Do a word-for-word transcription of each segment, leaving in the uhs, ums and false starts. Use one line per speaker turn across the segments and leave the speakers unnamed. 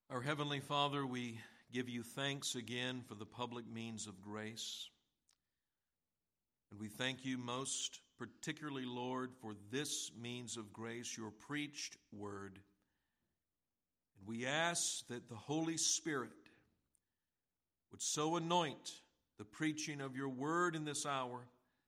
Our Heavenly Father, we give you thanks again for the public means of grace. And we thank you most particularly, Lord, for this means of grace, your preached word. And we ask that the Holy Spirit would so anoint the preaching of your word in this hour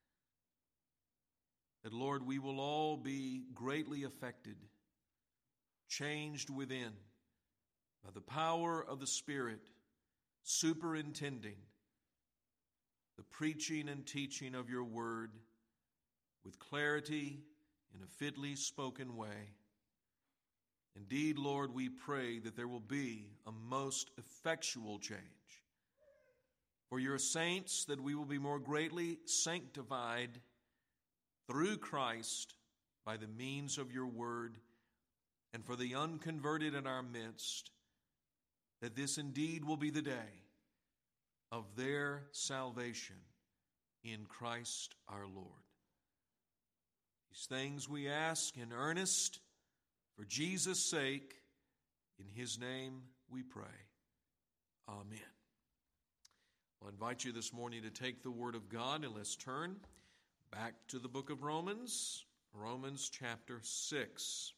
that, Lord, we will all be greatly affected, changed within, by the power of the Spirit, superintending the preaching and teaching of your word with clarity in a fitly spoken way. Indeed, Lord, we pray that there will be a most effectual change for your saints, that we will be more greatly sanctified through Christ by the means of your word, and for the unconverted in our midst, that this indeed will be the day of their salvation in Christ our Lord. These things we ask in earnest for Jesus' sake. In his name we pray. Amen. I'll invite you this morning to take the word of God, and let's turn back to the book of Romans, Romans chapter six.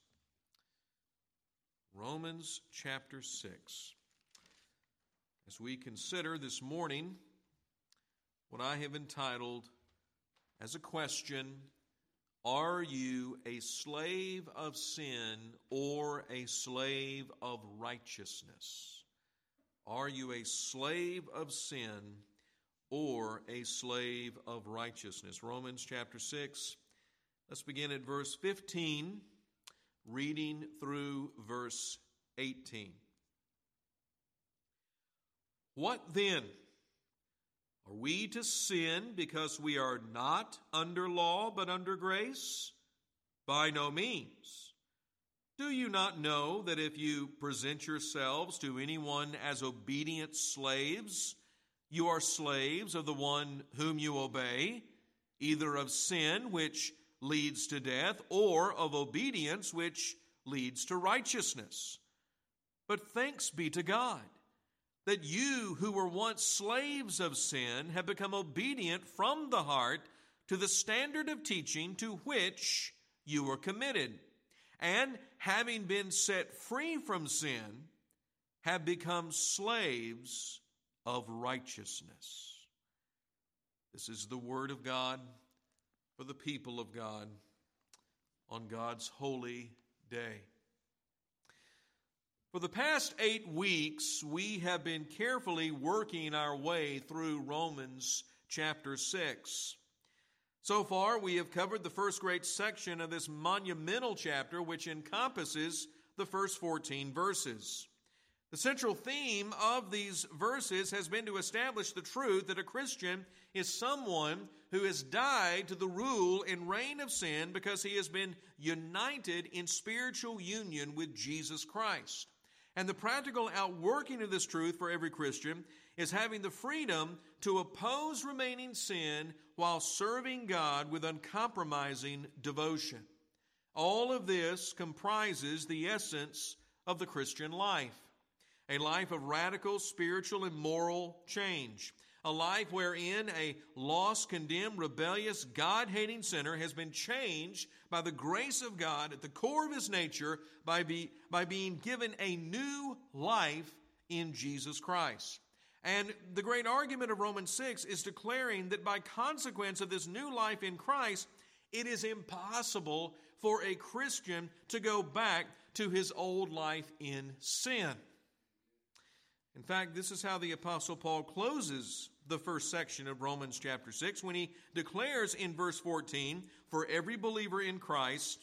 Romans chapter six. As we consider this morning what I have entitled as a question, are you a slave of sin or a slave of righteousness? Are you a slave of sin or a slave of righteousness? Romans chapter six, let's begin at verse fifteen, reading through verse eighteen. What then? Are we to sin because we are not under law but under grace? By no means. Do you not know that if you present yourselves to anyone as obedient slaves, you are slaves of the one whom you obey, either of sin, which leads to death, or of obedience, which leads to righteousness? But thanks be to God, that you who were once slaves of sin have become obedient from the heart to the standard of teaching to which you were committed, and having been set free from sin, have become slaves of righteousness. This is the word of God for the people of God on God's holy day. For the past eight weeks, we have been carefully working our way through Romans chapter six. So far, we have covered the first great section of this monumental chapter, which encompasses the first fourteen verses. The central theme of these verses has been to establish the truth that a Christian is someone who has died to the rule and reign of sin because he has been united in spiritual union with Jesus Christ. And the practical outworking of this truth for every Christian is having the freedom to oppose remaining sin while serving God with uncompromising devotion. All of this comprises the essence of the Christian life, a life of radical spiritual and moral change, a life wherein a lost, condemned, rebellious, God-hating sinner has been changed by the grace of God at the core of his nature by, be, by being given a new life in Jesus Christ. And the great argument of Romans six is declaring that by consequence of this new life in Christ, it is impossible for a Christian to go back to his old life in sin. In fact, this is how the Apostle Paul closes the first section of Romans chapter six when he declares in verse fourteen, for every believer in Christ,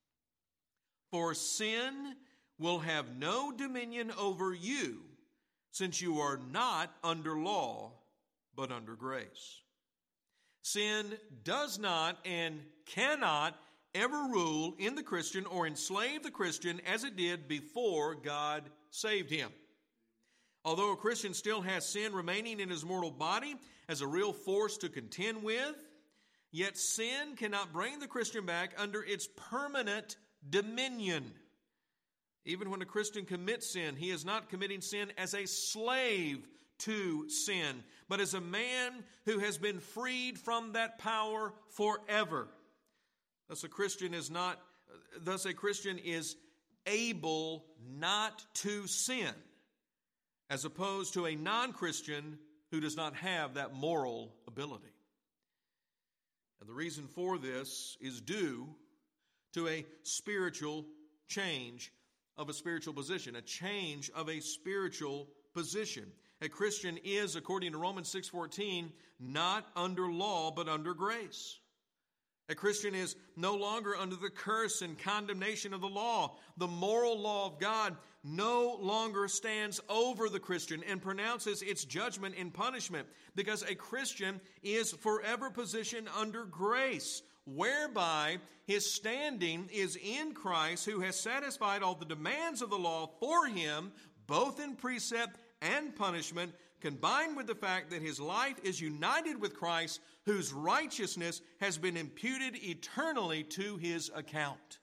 for sin will have no dominion over you, since you are not under law, but under grace. Sin does not and cannot ever rule in the Christian or enslave the Christian as it did before God saved him. Although a Christian still has sin remaining in his mortal body as a real force to contend with, yet sin cannot bring the Christian back under its permanent dominion. Even when a Christian commits sin, he is not committing sin as a slave to sin, but as a man who has been freed from that power forever. Thus a Christian is not, thus a Christian is able not to sin, as opposed to a non-Christian who does not have that moral ability. And the reason for this is due to a spiritual change of a spiritual position, a change of a spiritual position. A Christian is, according to Romans six fourteen, not under law but under grace. A Christian is no longer under the curse and condemnation of the law. The moral law of God no longer stands over the Christian and pronounces its judgment and punishment, because a Christian is forever positioned under grace, whereby his standing is in Christ, who has satisfied all the demands of the law for him, both in precept and punishment, combined with the fact that his life is united with Christ, whose righteousness has been imputed eternally to his account.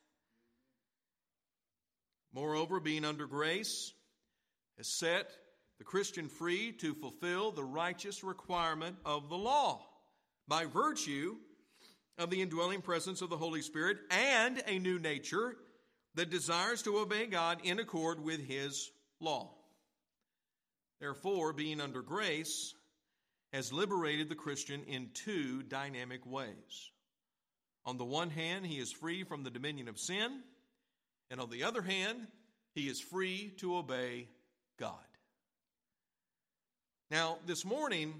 Moreover, being under grace has set the Christian free to fulfill the righteous requirement of the law by virtue of the indwelling presence of the Holy Spirit and a new nature that desires to obey God in accord with his law. Therefore, being under grace has liberated the Christian in two dynamic ways. On the one hand, he is free from the dominion of sin, and on the other hand, he is free to obey God. Now, this morning,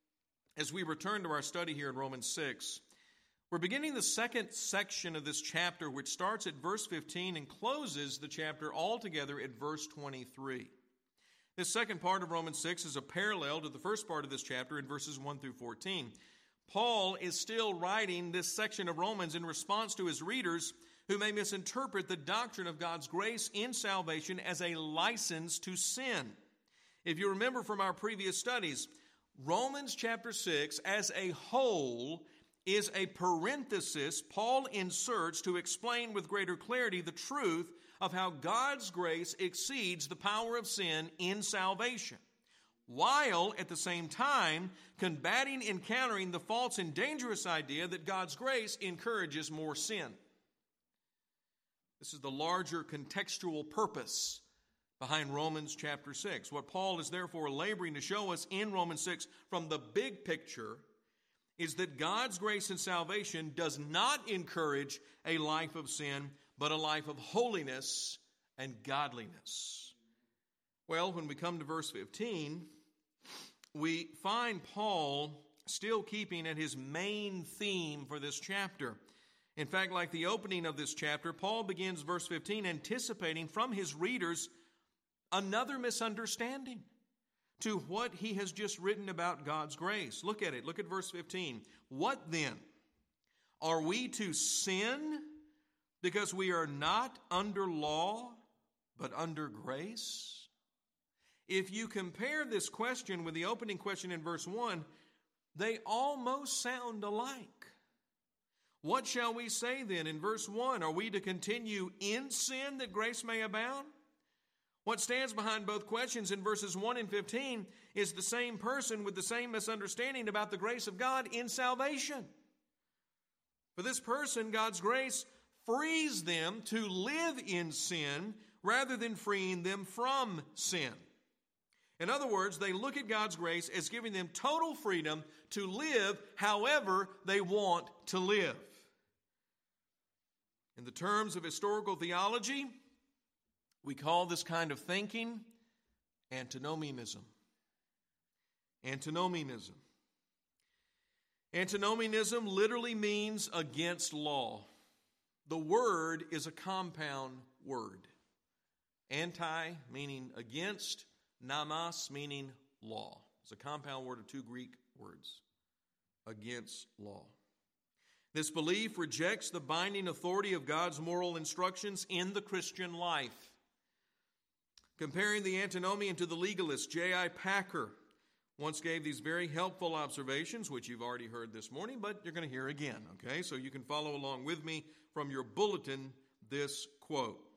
as we return to our study here in Romans six, we're beginning the second section of this chapter, which starts at verse fifteen and closes the chapter altogether at verse twenty-three. This second part of Romans six is a parallel to the first part of this chapter in verses one through fourteen. Paul is still writing this section of Romans in response to his readers who may misinterpret the doctrine of God's grace in salvation as a license to sin. If you remember from our previous studies, Romans chapter six as a whole is a parenthesis Paul inserts to explain with greater clarity the truth of how God's grace exceeds the power of sin in salvation, while at the same time combating and countering the false and dangerous idea that God's grace encourages more sin. This is the larger contextual purpose behind Romans chapter six. What Paul is therefore laboring to show us in Romans six from the big picture is that God's grace and salvation does not encourage a life of sin, but a life of holiness and godliness. Well, when we come to verse fifteen, we find Paul still keeping at his main theme for this chapter. In fact, like the opening of this chapter, Paul begins verse fifteen anticipating from his readers another misunderstanding to what he has just written about God's grace. Look at it. Look at verse fifteen. What then? Are we to sin because we are not under law, but under grace? If you compare this question with the opening question in verse one, they almost sound alike. What shall we say then in verse one? Are we to continue in sin that grace may abound? What stands behind both questions in verses one and fifteen is the same person with the same misunderstanding about the grace of God in salvation. For this person, God's grace frees them to live in sin rather than freeing them from sin. In other words, they look at God's grace as giving them total freedom to live however they want to live. In the terms of historical theology, we call this kind of thinking antinomianism. Antinomianism. Antinomianism literally means against law. The word is a compound word. Anti meaning against, namas meaning law. It's a compound word of two Greek words. Against law. This belief rejects the binding authority of God's moral instructions in the Christian life. Comparing the antinomian to the legalist, J I Packer once gave these very helpful observations, which you've already heard this morning, but you're going to hear again, okay? So you can follow along with me from your bulletin this quote.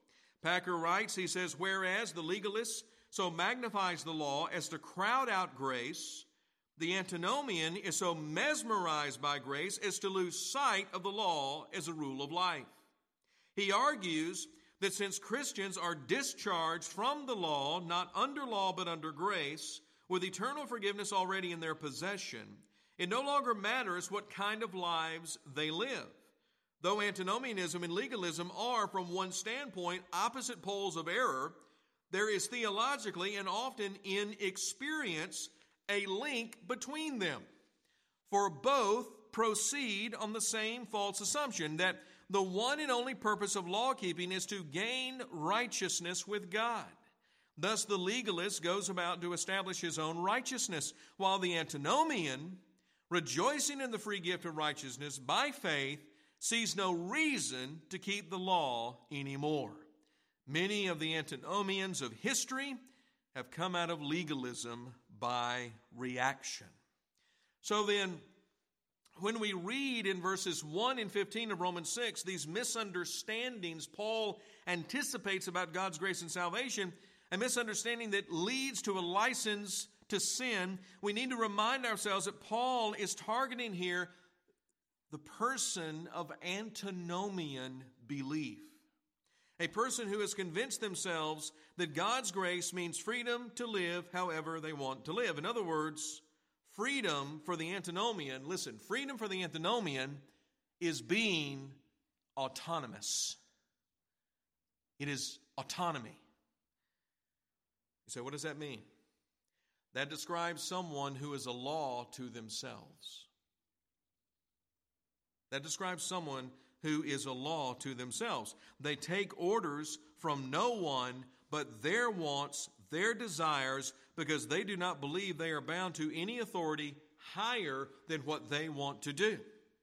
Packer writes, he says, whereas the legalist so magnifies the law as to crowd out grace, the antinomian is so mesmerized by grace as to lose sight of the law as a rule of life. He argues that since Christians are discharged from the law, not under law but under grace, with eternal forgiveness already in their possession, it no longer matters what kind of lives they live. Though antinomianism and legalism are, from one standpoint, opposite poles of error, there is theologically and often in experience a link between them. For both proceed on the same false assumption that the one and only purpose of law-keeping is to gain righteousness with God. Thus the legalist goes about to establish his own righteousness, while the antinomian, rejoicing in the free gift of righteousness by faith, sees no reason to keep the law anymore. Many of the antinomians of history have come out of legalism by reaction. So then, when we read in verses one and fifteen of Romans six, these misunderstandings Paul anticipates about God's grace and salvation, a misunderstanding that leads to a license to sin, we need to remind ourselves that Paul is targeting here the person of antinomian belief. A person who has convinced themselves that God's grace means freedom to live however they want to live. In other words, freedom for the antinomian, listen, freedom for the antinomian is being autonomous. It is autonomy. You say, what does that mean? That describes someone who is a law to themselves. That describes someone who is a law to themselves. They take orders from no one but their wants, their desires, because they do not believe they are bound to any authority higher than what they want to do.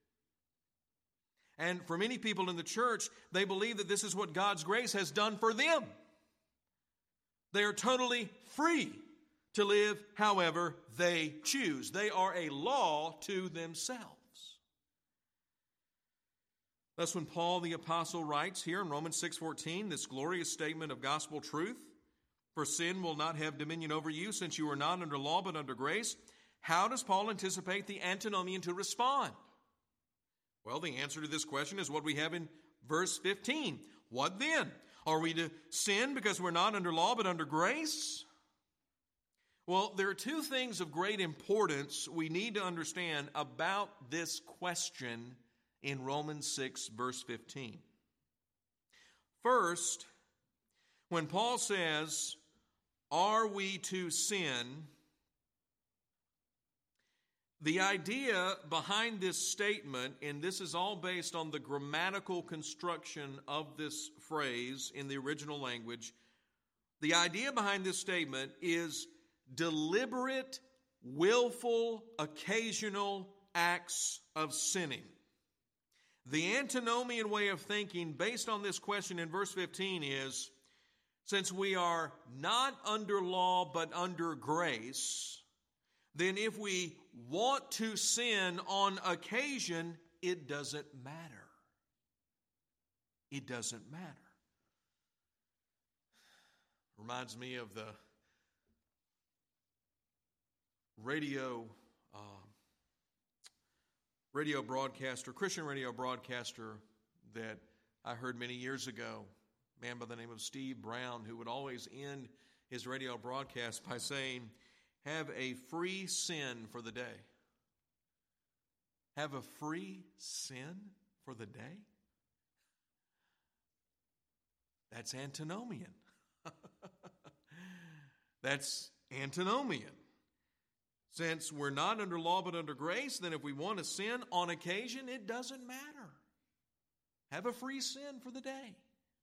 And for many people in the church, they believe that this is what God's grace has done for them. They are totally free to live however they choose. They are a law to themselves. Thus, when Paul the apostle writes here in Romans six fourteen, this glorious statement of gospel truth, for sin will not have dominion over you, since you are not under law but under grace, how does Paul anticipate the antinomian to respond? Well, the answer to this question is what we have in verse fifteen. What then? Are we to sin because we're not under law but under grace? Well, there are two things of great importance we need to understand about this question in Romans six, verse fifteen. First, when Paul says, are we to sin? The idea behind this statement, and this is all based on the grammatical construction of this phrase in the original language, the idea behind this statement is deliberate, willful, occasional acts of sinning. The antinomian way of thinking based on this question in verse fifteen is, since we are not under law but under grace, then if we want to sin on occasion, it doesn't matter. It doesn't matter. Reminds me of the radio uh, radio broadcaster, Christian radio broadcaster that I heard many years ago, a man by the name of Steve Brown, who would always end his radio broadcast by saying, have a free sin for the day. Have a free sin for the day? That's antinomian. That's antinomian. Since we're not under law but under grace, then if we want to sin on occasion, it doesn't matter. Have a free sin for the day.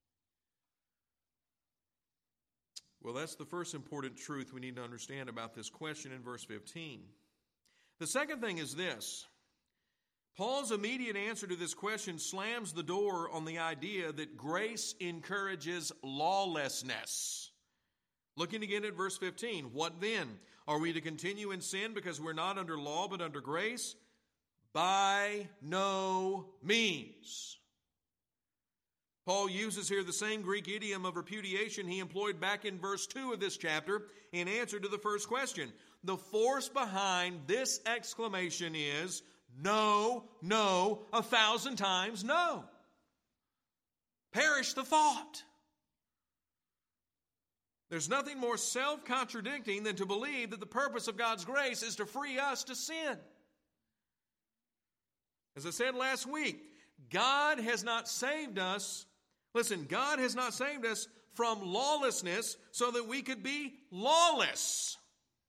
Well, that's the first important truth we need to understand about this question in verse fifteen. The second thing is this. Paul's immediate answer to this question slams the door on the idea that grace encourages lawlessness. Looking again at verse fifteen, what then? Are we to continue in sin because we're not under law but under grace? By no means. Paul uses here the same Greek idiom of repudiation he employed back in verse two of this chapter in answer to the first question. The force behind this exclamation is no, no, a thousand times no. Perish the thought. There's nothing more self-contradicting than to believe that the purpose of God's grace is to free us to sin. As I said last week, God has not saved us. Listen, God has not saved us from lawlessness so that we could be lawless.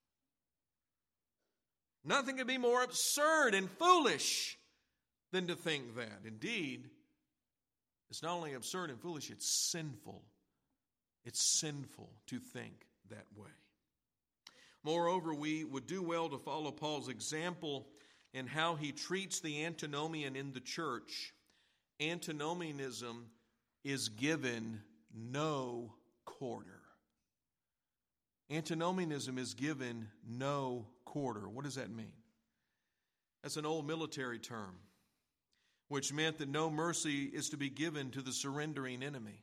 Nothing could be more absurd and foolish than to think that. Indeed, it's not only absurd and foolish, it's sinful. It's sinful to think that way. Moreover, we would do well to follow Paul's example in how he treats the antinomian in the church. Antinomianism is given no quarter. Antinomianism is given no quarter. What does that mean? That's an old military term, which meant that no mercy is to be given to the surrendering enemy.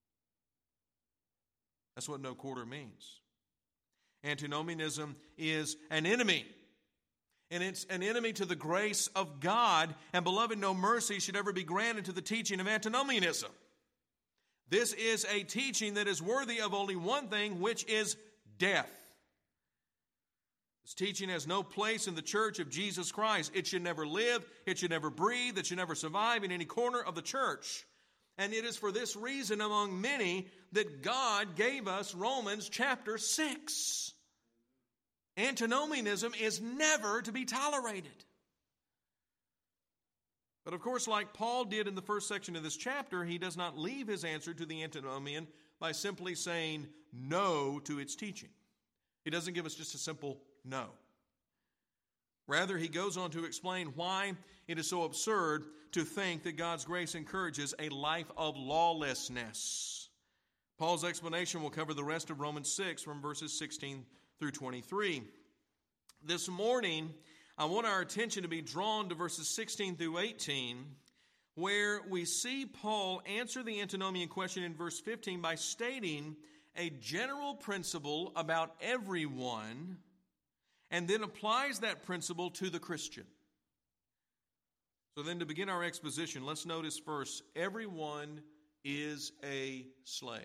That's what no quarter means. Antinomianism is an enemy. And it's an enemy to the grace of God. And beloved, no mercy should ever be granted to the teaching of antinomianism. This is a teaching that is worthy of only one thing, which is death. This teaching has no place in the church of Jesus Christ. It should never live. It should never breathe. It should never survive in any corner of the church. And it is for this reason, among many, that God gave us Romans chapter six. Antinomianism is never to be tolerated. But of course, like Paul did in the first section of this chapter, he does not leave his answer to the antinomian by simply saying no to its teaching. He doesn't give us just a simple no. Rather, he goes on to explain why it is so absurd to think that God's grace encourages a life of lawlessness. Paul's explanation will cover the rest of Romans six from verses sixteen through twenty-three. This morning, I want our attention to be drawn to verses sixteen through eighteen, where we see Paul answer the antinomian question in verse fifteen by stating a general principle about everyone, and then applies that principle to the Christian. So then to begin our exposition, let's notice first, everyone is a slave.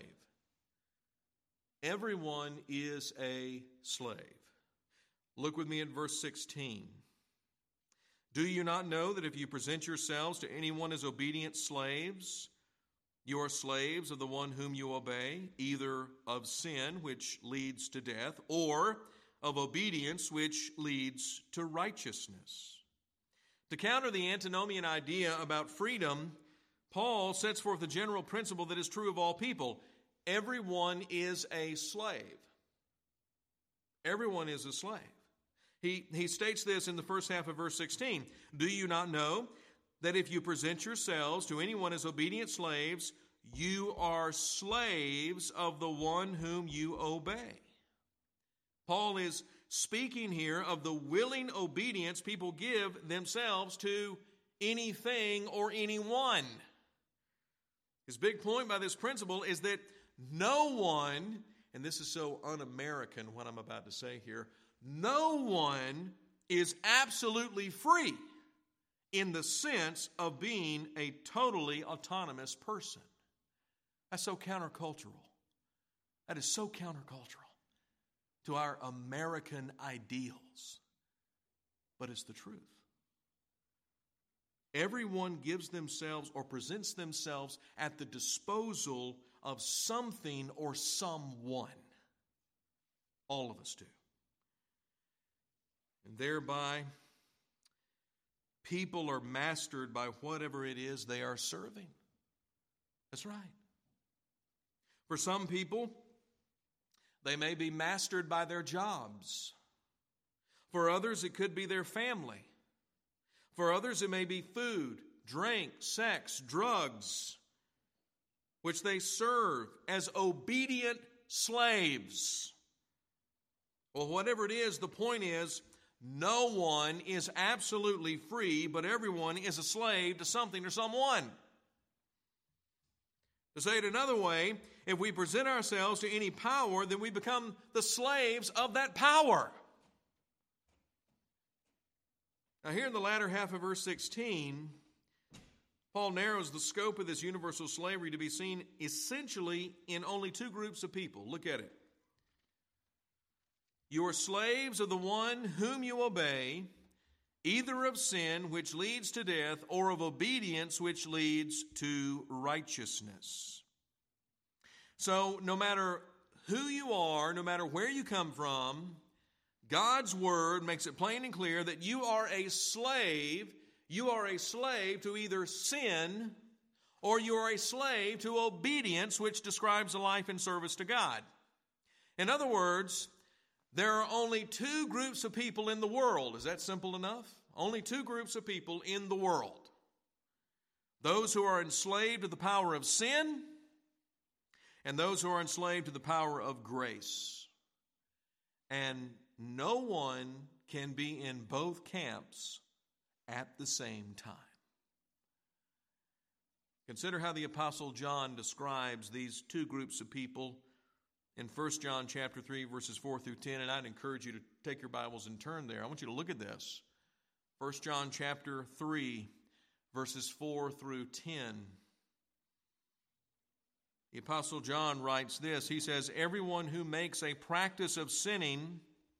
Everyone is a slave. Look with me at verse sixteen. Do you not know that if you present yourselves to anyone as obedient slaves, you are slaves of the one whom you obey, either of sin, which leads to death, or of obedience, which leads to righteousness? To counter the antinomian idea about freedom, Paul sets forth a general principle that is true of all people. Everyone is a slave. Everyone is a slave. He, he states this in the first half of verse sixteen. Do you not know that if you present yourselves to anyone as obedient slaves, you are slaves of the one whom you obey? Paul is speaking here of the willing obedience people give themselves to anything or anyone. His big point by this principle is that no one, and this is so un-American what I'm about to say here, no one is absolutely free in the sense of being a totally autonomous person. That's so countercultural. That is so countercultural to our American ideals. But it's the truth. Everyone gives themselves or presents themselves at the disposal of something or someone. All of us do. And thereby, people are mastered by whatever it is they are serving. That's right. For some people, they may be mastered by their jobs. For others, it could be their family. For others, it may be food, drink, sex, drugs, which they serve as obedient slaves. Well, whatever it is, the point is, no one is absolutely free, but everyone is a slave to something or someone. To say it another way, if we present ourselves to any power, then we become the slaves of that power. Now here in the latter half of verse sixteen, Paul narrows the scope of this universal slavery to be seen essentially in only two groups of people. Look at it. You are slaves of the one whom you obey, either of sin, which leads to death, or of obedience, which leads to righteousness. So no matter who you are, no matter where you come from, God's word makes it plain and clear that you are a slave. You are a slave to either sin or you are a slave to obedience, which describes a life in service to God. In other words, there are only two groups of people in the world. Is that simple enough? Only two groups of people in the world. Those who are enslaved to the power of sin and those who are enslaved to the power of grace. And no one can be in both camps at the same time. Consider how the Apostle John describes these two groups of people in First John chapter three, verses four through ten, and I'd encourage you to take your Bibles and turn there. I want you to look at this. First John chapter three, verses four through ten. The Apostle John writes this. He says, "Everyone who makes a practice of sinning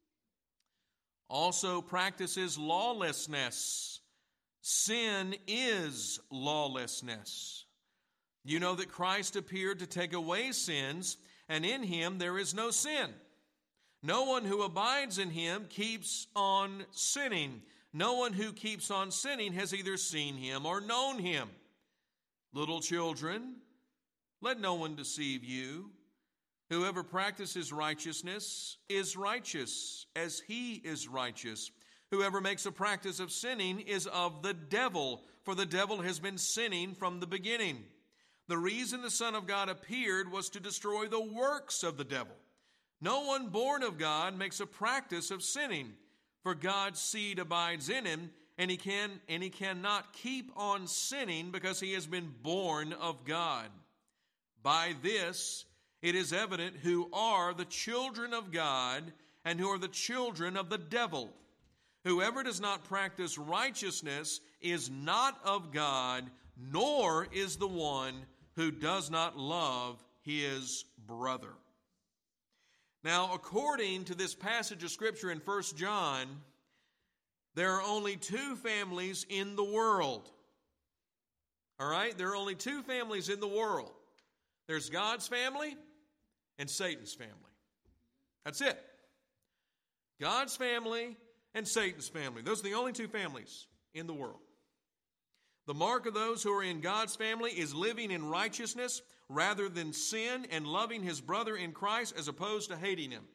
also practices lawlessness. Sin is lawlessness. You know that Christ appeared to take away sins, and in him there is no sin. No one who abides in him keeps on sinning. No one who keeps on sinning has either seen him or known him. Little children, let no one deceive you. Whoever practices righteousness is righteous as he is righteous. Whoever makes a practice of sinning is of the devil, for the devil has been sinning from the beginning. The reason the Son of God appeared was to destroy the works of the devil. No one born of God makes a practice of sinning, for God's seed abides in him, and he can and he cannot keep on sinning because he has been born of God. By this it is evident who are the children of God and who are the children of the devil. Whoever does not practice righteousness is not of God, nor is the one who does not love his brother." Now, according to this passage of Scripture in First John, there are only two families in the world. All right? There are only two families in the world. There's God's family and Satan's family. That's it. God's family and Satan's family. Those are the only two families in the world. The mark of those who are in God's family is living in righteousness rather than sin and loving his brother in Christ as opposed to hating him.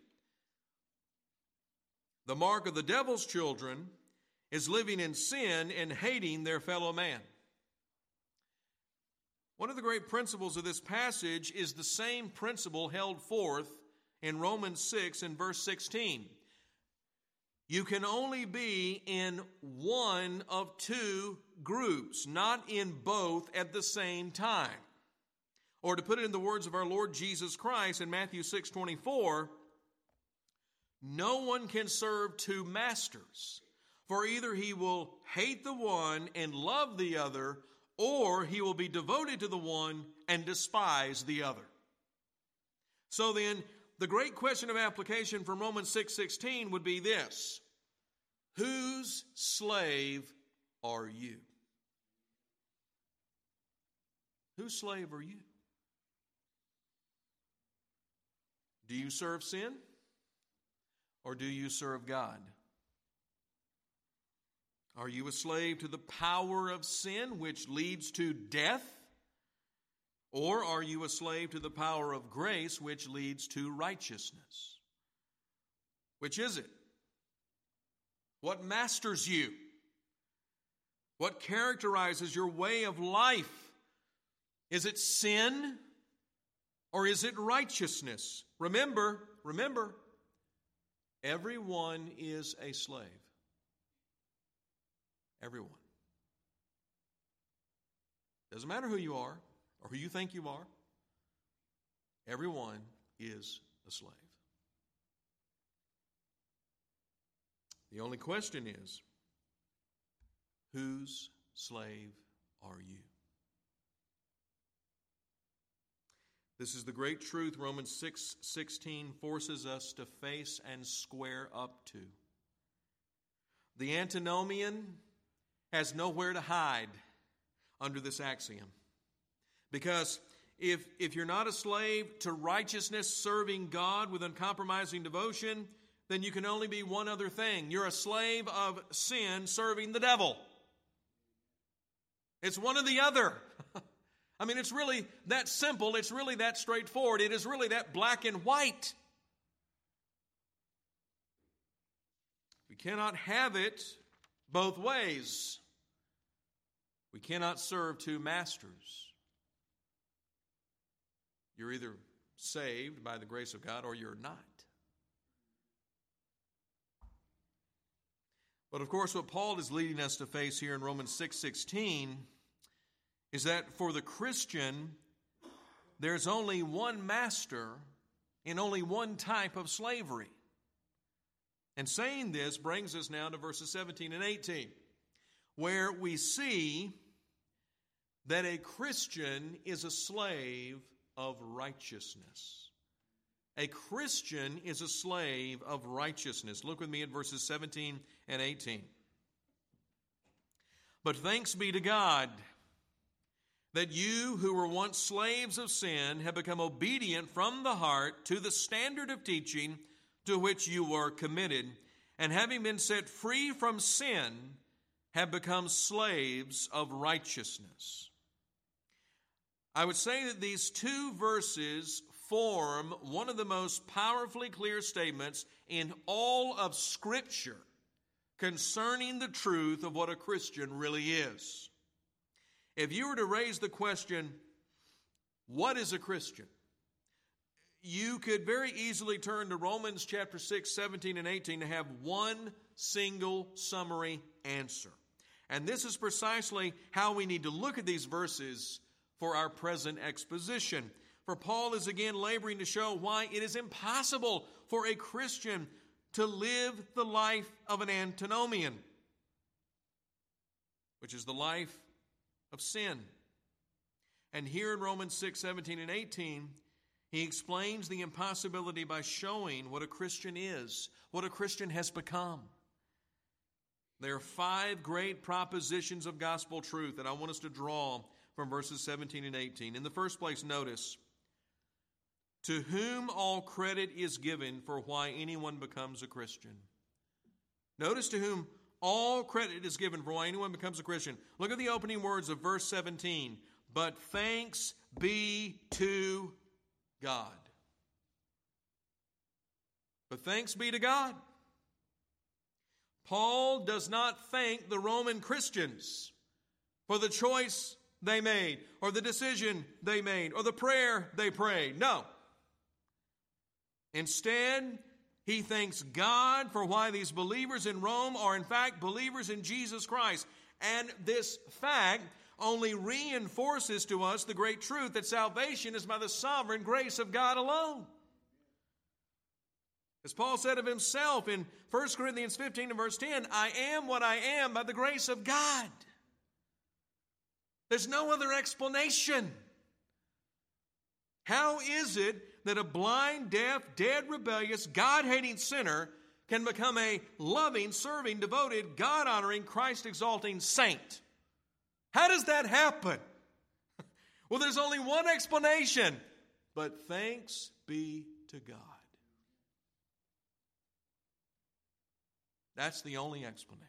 The mark of the devil's children is living in sin and hating their fellow man. One of the great principles of this passage is the same principle held forth in Romans six and verse sixteen. You can only be in one of two groups, not in both at the same time. Or to put it in the words of our Lord Jesus Christ in Matthew six twenty-four, no one can serve two masters, for either he will hate the one and love the other, or he will be devoted to the one and despise the other. So then, the great question of application from Romans six sixteen would be this: whose slave are you? Whose slave are you? Do you serve sin, or do you serve God? Are you a slave to the power of sin, which leads to death? Or are you a slave to the power of grace, which leads to righteousness? Which is it? What masters you? What characterizes your way of life? Is it sin, or is it righteousness? Remember, remember, everyone is a slave. Everyone. Doesn't matter who you are or who you think you are. Everyone is a slave. The only question is, whose slave are you? This is the great truth Romans six sixteen forces us to face and square up to. The antinomian has nowhere to hide under this axiom. Because if, if you're not a slave to righteousness, serving God with uncompromising devotion, then you can only be one other thing. You're a slave of sin serving the devil. It's one or the other. I mean, it's really that simple. It's really that straightforward. It is really that black and white. We cannot have it both ways. We cannot serve two masters. You're either saved by the grace of God or you're not. But of course, what Paul is leading us to face here in Romans six sixteen is that for the Christian, there's only one master and only one type of slavery. And saying this brings us now to verses seventeen and eighteen, where we see that a Christian is a slave of righteousness. A Christian is a slave of righteousness. Look with me at verses seventeen and eighteen. But thanks be to God that you who were once slaves of sin have become obedient from the heart to the standard of teaching to which you were committed, and having been set free from sin, have become slaves of righteousness. I would say that these two verses form one of the most powerfully clear statements in all of Scripture concerning the truth of what a Christian really is. If you were to raise the question, what is a Christian? You could very easily turn to Romans chapter six, seventeen and eighteen to have one single summary answer. And this is precisely how we need to look at these verses for our present exposition. For Paul is again laboring to show why it is impossible for a Christian to live the life of an antinomian, which is the life of sin. And here in Romans six, seventeen and eighteen, he explains the impossibility by showing what a Christian is, what a Christian has become. There are five great propositions of gospel truth that I want us to draw from verses seventeen and eighteen. In the first place, notice, to whom all credit is given for why anyone becomes a Christian. Notice to whom all credit is given for why anyone becomes a Christian. Look at the opening words of verse seventeen. But thanks be to God. But thanks be to God. Paul does not thank the Roman Christians for the choice they made, or the decision they made, or the prayer they prayed. No. Instead, he thanks God for why these believers in Rome are in fact believers in Jesus Christ. And this fact only reinforces to us the great truth that salvation is by the sovereign grace of God alone. As Paul said of himself in First Corinthians fifteen and verse ten, I am what I am by the grace of God. There's no other explanation. How is it that a blind, deaf, dead, rebellious, God-hating sinner can become a loving, serving, devoted, God-honoring, Christ-exalting saint? How does that happen? Well, there's only one explanation. But thanks be to God. That's the only explanation.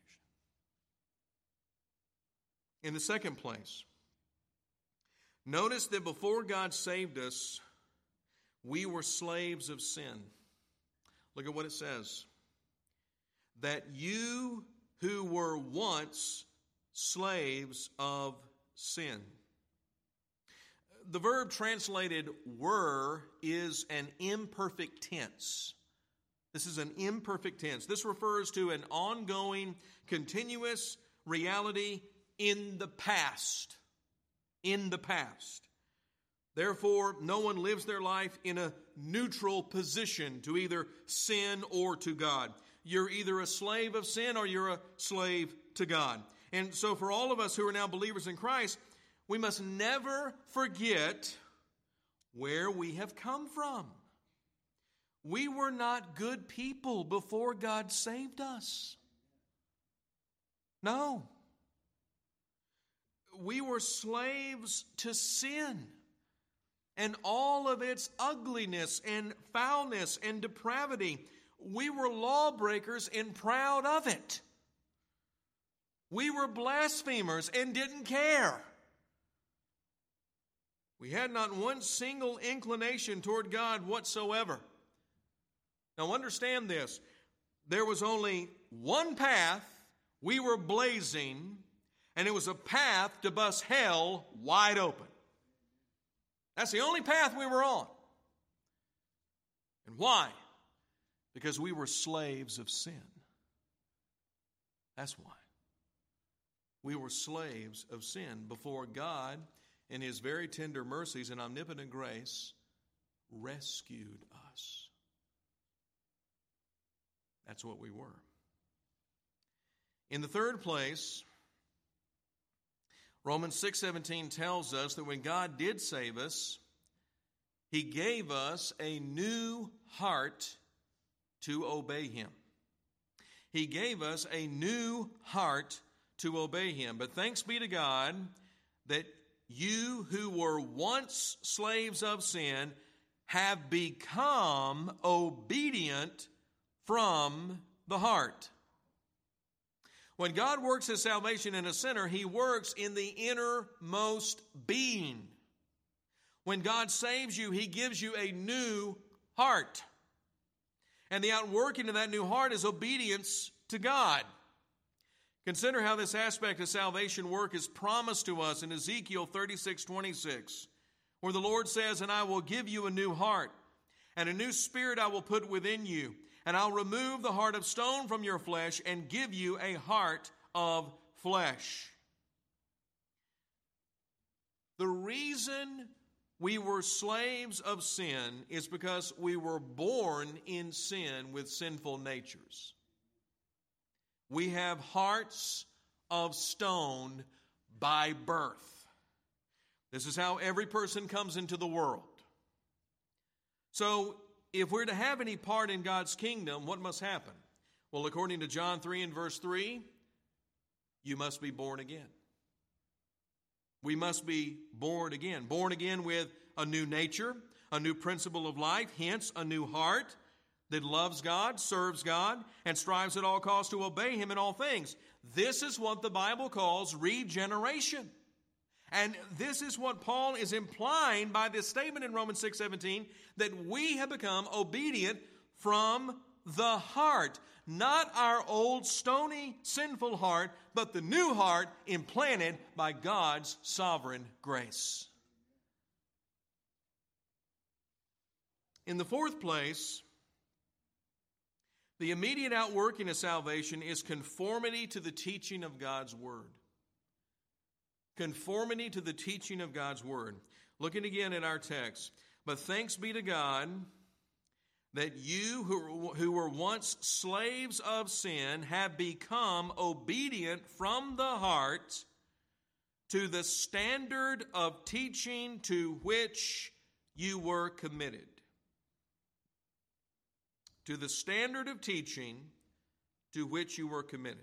In the second place, notice that before God saved us, we were slaves of sin. Look at what it says. That you who were once slaves of sin. The verb translated were is an imperfect tense. This is an imperfect tense. This refers to an ongoing, continuous reality in the past. In the past. Therefore, no one lives their life in a neutral position to either sin or to God. You're either a slave of sin or you're a slave to God. And so for all of us who are now believers in Christ, we must never forget where we have come from. We were not good people before God saved us. No. We were slaves to sin and all of its ugliness and foulness and depravity. We were lawbreakers and proud of it. We were blasphemers and didn't care. We had not one single inclination toward God whatsoever. Now understand this. There was only one path we were blazing, and it was a path to bust hell wide open. That's the only path we were on. And why? Because we were slaves of sin. That's why. We were slaves of sin before God, in His very tender mercies and omnipotent grace, rescued us. That's what we were. In the third place, Romans six seventeen tells us that when God did save us, He gave us a new heart to obey Him. He gave us a new heart to obey Him. But thanks be to God that you who were once slaves of sin have become obedient from the heart. When God works His salvation in a sinner, He works in the innermost being. When God saves you, He gives you a new heart. And the outworking of that new heart is obedience to God. Consider how this aspect of salvation work is promised to us in Ezekiel thirty-six twenty-six, where the Lord says, "And I will give you a new heart, and a new spirit I will put within you, and I'll remove the heart of stone from your flesh and give you a heart of flesh." The reason we were slaves of sin is because we were born in sin with sinful natures. We have hearts of stone by birth. This is how every person comes into the world. So, if we're to have any part in God's kingdom, what must happen? Well, according to John three and verse three, you must be born again. We must be born again. Born again with a new nature, a new principle of life, hence a new heart that loves God, serves God, and strives at all costs to obey Him in all things. This is what the Bible calls regeneration. And this is what Paul is implying by this statement in Romans six seventeen, that we have become obedient from the heart. Not our old stony, sinful heart, but the new heart implanted by God's sovereign grace. In the fourth place, the immediate outworking of salvation is conformity to the teaching of God's Word. Conformity to the teaching of God's Word. Looking again at our text. But thanks be to God that you who, who were once slaves of sin have become obedient from the heart to the standard of teaching to which you were committed. To the standard of teaching to which you were committed.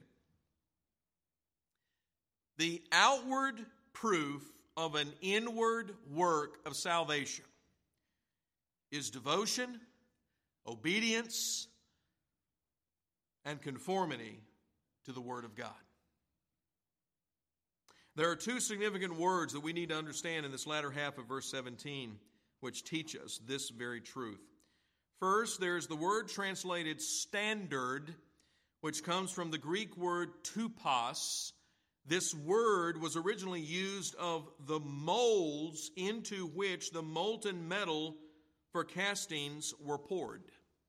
The outward proof of an inward work of salvation is devotion, obedience, and conformity to the Word of God. There are two significant words that we need to understand in this latter half of verse seventeen, which teach us this very truth. First, there's the word translated standard, which comes from the Greek word tupos. This word was originally used of the molds into which the molten metal for castings were poured.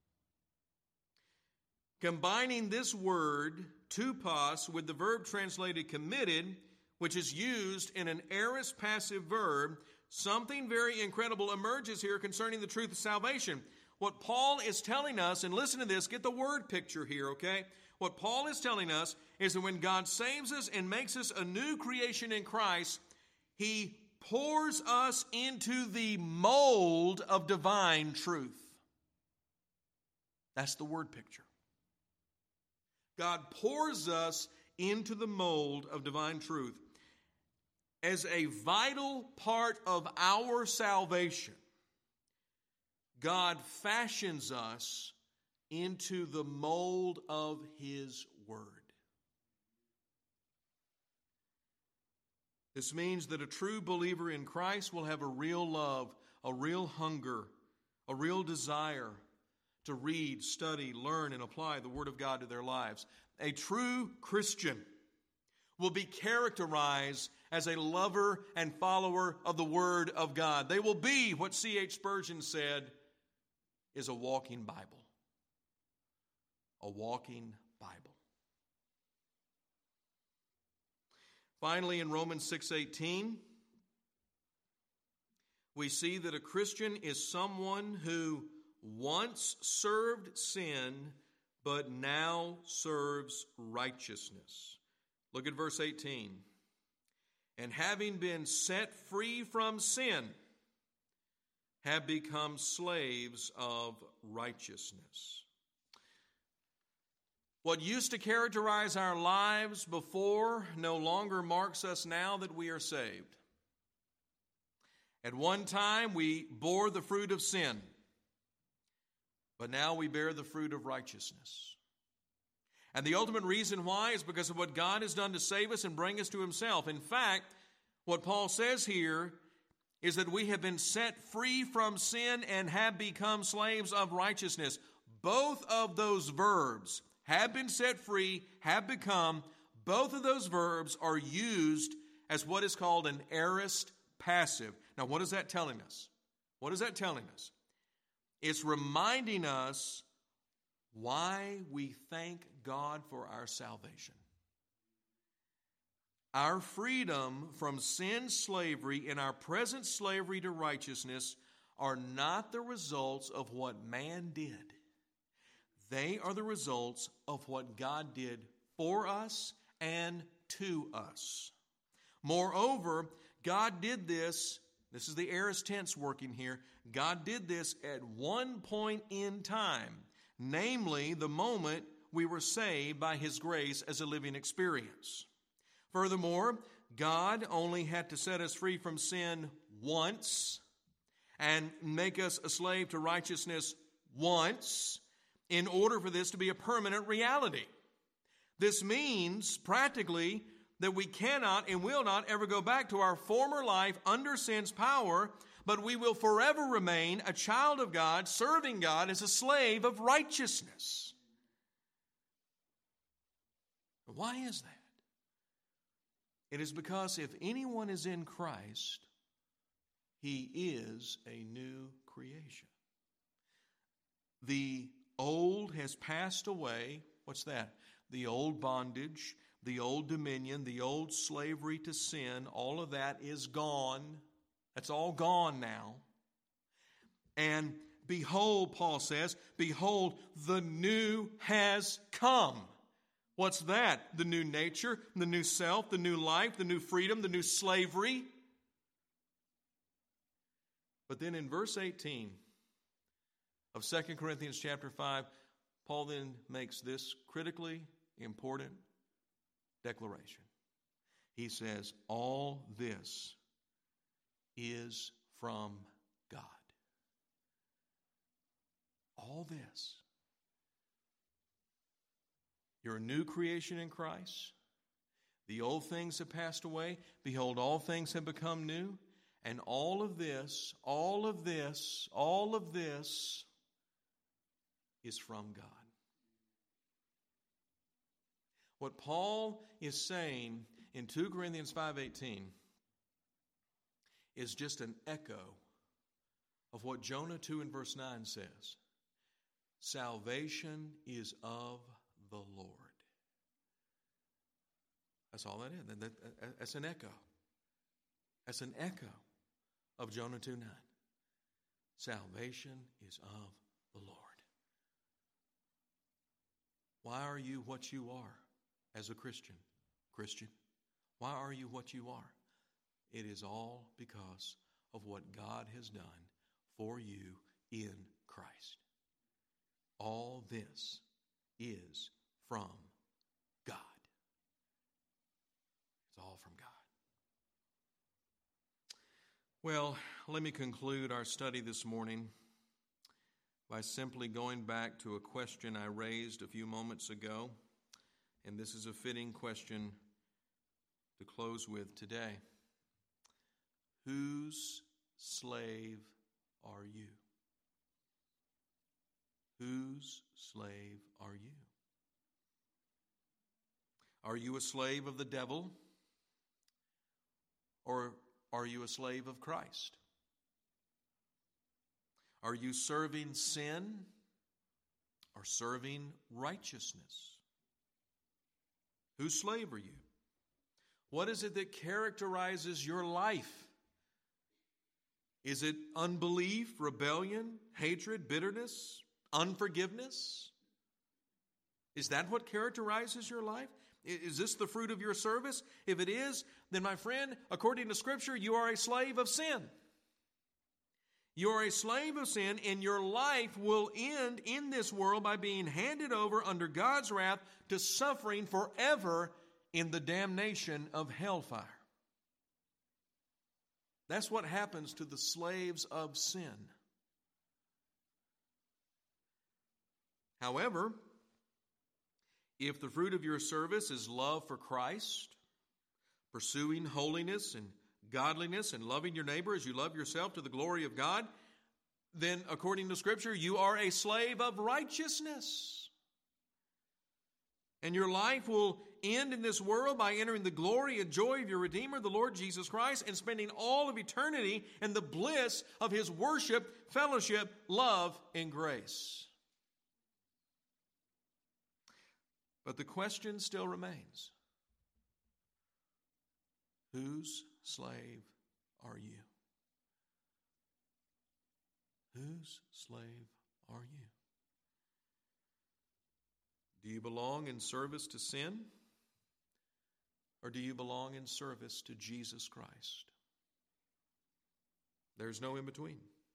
Combining this word, tupos, with the verb translated committed, which is used in an aorist passive verb something very incredible emerges here concerning the truth of salvation. What Paul is telling us, and listen to this, get the word picture here, okay? What Paul is telling us is that when God saves us and makes us a new creation in Christ, He pours us into the mold of divine truth. That's the word picture. God pours us into the mold of divine truth. As a vital part of our salvation, God fashions us into the mold of His Word. This means that a true believer in Christ will have a real love, a real hunger, a real desire to read, study, learn, and apply the Word of God to their lives. A true Christian will be characterized as a lover and follower of the Word of God. They will be what C H Spurgeon said is a walking Bible. A walking Bible. Finally, in Romans six eighteen, we see that a Christian is someone who once served sin, but now serves righteousness. Look at verse eighteen. And having been set free from sin, have become slaves of righteousness. What used to characterize our lives before no longer marks us now that we are saved. At one time, we bore the fruit of sin, but now we bear the fruit of righteousness. And the ultimate reason why is because of what God has done to save us and bring us to Himself. In fact, what Paul says here is that we have been set free from sin and have become slaves of righteousness. Both of those verbs, have been set free, have become, both of those verbs are used as what is called an aorist passive. Now, what is that telling us? What is that telling us? It's reminding us why we thank God for our salvation. Our freedom from sin's slavery and our present slavery to righteousness are not the results of what man did. They are the results of what God did for us and to us. Moreover, God did this, this is the aorist tense working here, God did this at one point in time, namely the moment we were saved by His grace as a living experience. Furthermore, God only had to set us free from sin once and make us a slave to righteousness once in order for this to be a permanent reality. This means, practically, that we cannot and will not ever go back to our former life under sin's power, but we will forever remain a child of God, serving God as a slave of righteousness. Why is that? It is because if anyone is in Christ, he is a new creation. The old has passed away. What's that? The old bondage, the old dominion, the old slavery to sin, all of that is gone. That's all gone now. And behold, Paul says, behold, the new has come. What's that? The new nature, the new self, the new life, the new freedom, the new slavery. But then in verse eighteen of Second Corinthians chapter five, Paul then makes this critically important declaration. He says, all this is from God. All this. You're a new creation in Christ. The old things have passed away. Behold, all things have become new. And all of this, all of this, all of this is from God. What Paul is saying in two Corinthians five eighteen is just an echo of what Jonah two and verse nine says. Salvation is of the Lord. That's all that is. That's an echo. That's an echo of Jonah two nine. Salvation is of the Lord. Why are you what you are as a Christian? Christian, why are you what you are? It is all because of what God has done for you in Christ. All this is from God. It's all from God. Well, let me conclude our study this morning by simply going back to a question I raised a few moments ago, and this is a fitting question to close with today. Whose slave are you? Whose slave are you? Are you a slave of the devil? Or are you a slave of Christ? Are you serving sin or serving righteousness? Whose slave are you? What is it that characterizes your life? Is it unbelief, rebellion, hatred, bitterness, unforgiveness? Is that what characterizes your life? Is this the fruit of your service? If it is, then my friend, according to Scripture, you are a slave of sin. You are a slave of sin, and your life will end in this world by being handed over under God's wrath to suffering forever in the damnation of hellfire. That's what happens to the slaves of sin. However, if the fruit of your service is love for Christ, pursuing holiness and godliness and loving your neighbor as you love yourself to the glory of God, then according to Scripture, you are a slave of righteousness. And your life will end in this world by entering the glory and joy of your Redeemer, the Lord Jesus Christ, and spending all of eternity in the bliss of His worship, fellowship, love, and grace. But the question still remains. Whose slave are you? Whose slave are you? Do you belong in service to sin? Or do you belong in service to Jesus Christ? There's no in between.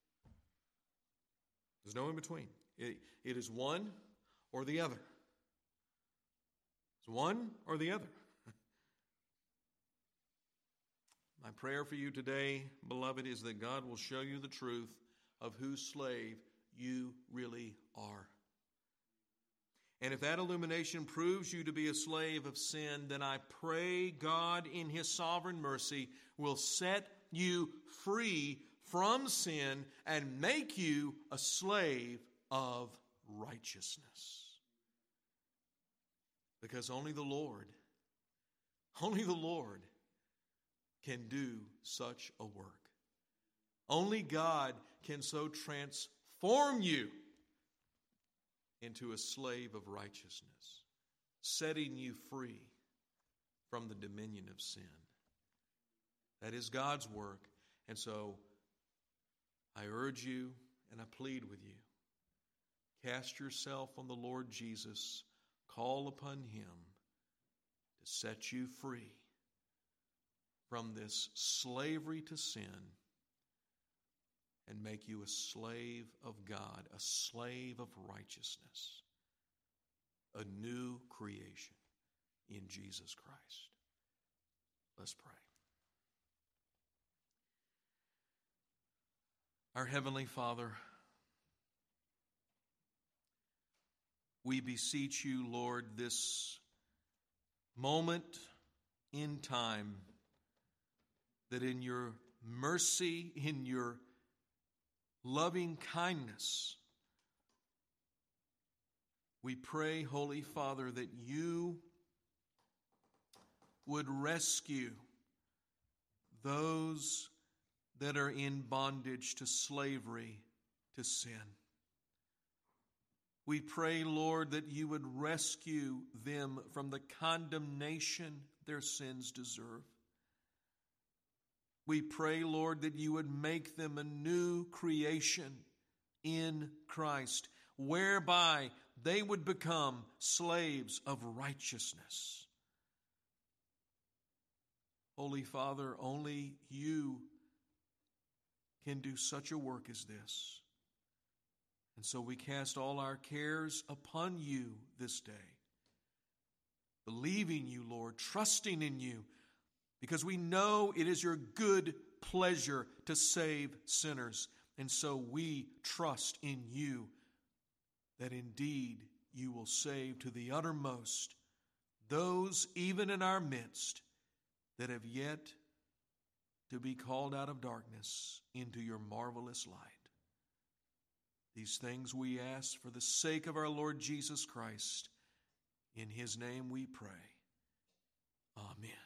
There's no in between. It, it is one or the other. It's one or the other. My prayer for you today, beloved, is that God will show you the truth of whose slave you really are. And if that illumination proves you to be a slave of sin, then I pray God in His sovereign mercy will set you free from sin and make you a slave of righteousness. Because only the Lord, only the Lord can do such a work. Only God can so transform you into a slave of righteousness, setting you free from the dominion of sin. That is God's work. And so I urge you and I plead with you, cast yourself on the Lord Jesus. Call upon Him to set you free from this slavery to sin and make you a slave of God, a slave of righteousness, a new creation in Jesus Christ. Let's pray. Our Heavenly Father, we beseech you, Lord, this moment in time, that in your mercy, in your loving kindness, we pray, Holy Father, that you would rescue those that are in bondage to slavery to sin. We pray, Lord, that you would rescue them from the condemnation their sins deserve. We pray, Lord, that you would make them a new creation in Christ, whereby they would become slaves of righteousness. Holy Father, only you can do such a work as this. And so we cast all our cares upon you this day, believing you, Lord, trusting in you, because we know it is your good pleasure to save sinners. And so we trust in you that indeed you will save to the uttermost those even in our midst that have yet to be called out of darkness into your marvelous light. These things we ask for the sake of our Lord Jesus Christ. In his name we pray. Amen.